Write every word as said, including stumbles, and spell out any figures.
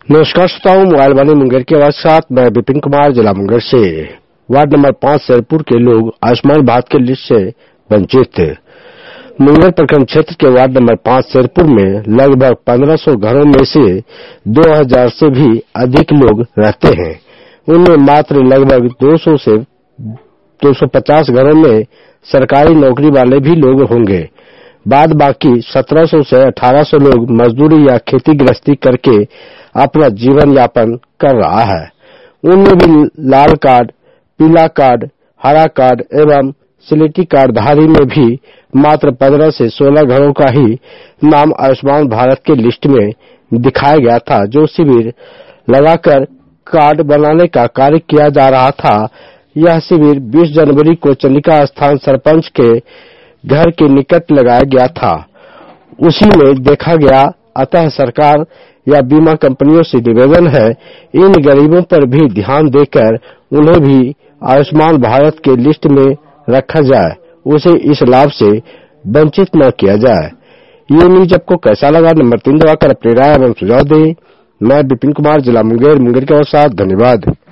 नमस्कार श्रोताओं, मोबाइल वाणी मुंगेर के आवाज के साथ मैं विपिन कुमार, जिला मुंगेर से। वार्ड नंबर पांच शेरपुर के लोग आयुष्मान भारत के लिस्ट से वंचित थे। मुंगेर प्रखंड क्षेत्र के वार्ड नंबर पांच शेरपुर में लगभग पंद्रह सौ घरों में से दो हज़ार से भी अधिक लोग रहते हैं। उनमें मात्र लगभग दो सौ से दो सौ पचास घरों में सरकारी नौकरी वाले भी लोग होंगे। बाद बाकी सत्रह सौ से अठारह सौ लोग मजदूरी या खेती गृहस्थी करके अपना जीवन यापन कर रहा है। उनमें भी लाल कार्ड, पीला कार्ड, हरा कार्ड एवं स्लेटी कार्डधारी में भी मात्र पंद्रह से सोलह घरों का ही नाम आयुष्मान भारत के लिस्ट में दिखाया गया था। जो शिविर लगाकर कार्ड बनाने का कार्य किया जा रहा था, यह शिविर बीस जनवरी को चंडिका स्थान सरपंच के घर के निकट लगाया गया था। उसी में देखा गया। अतः सरकार या बीमा कंपनियों से निवेदन है, इन गरीबों पर भी ध्यान देकर उन्हें भी आयुष्मान भारत के लिस्ट में रखा जाए, उसे इस लाभ से वंचित न किया जाए। ये न्यूज आपको कैसा लगा, नंबर तीन दबाकर अपनी राय एवं सुझाव दें। मैं विपिन कुमार, जिला मुंगेर, मुंगेर के साथ। धन्यवाद।